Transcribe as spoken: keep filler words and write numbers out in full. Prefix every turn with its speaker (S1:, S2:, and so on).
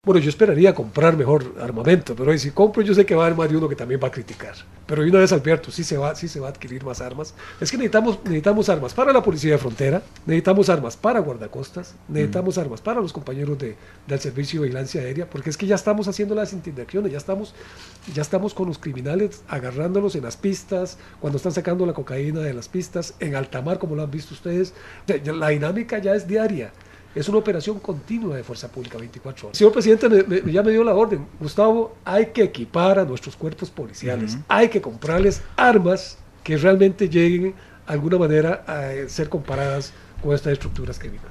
S1: Bueno, yo esperaría comprar mejor armamento, pero si compro yo sé que va a haber más de uno que también va a criticar. Pero de una vez advierto, sí se va, sí se va a adquirir más armas. Es que necesitamos, necesitamos armas para la policía de frontera, necesitamos armas para guardacostas, necesitamos mm. armas para los compañeros de, del servicio de vigilancia aérea, porque es que ya estamos haciendo las intimidaciones, ya estamos, ya estamos con los criminales agarrándolos en las pistas, cuando están sacando la cocaína de las pistas, en alta mar, como lo han visto ustedes. La dinámica ya es diaria. Es una operación continua de Fuerza Pública veinticuatro horas. El señor presidente me, me, ya me dio la orden. Gustavo, hay que equipar a nuestros cuerpos policiales. Uh-huh. Hay que comprarles armas que realmente lleguen de alguna manera a ser comparadas con estas estructuras criminales.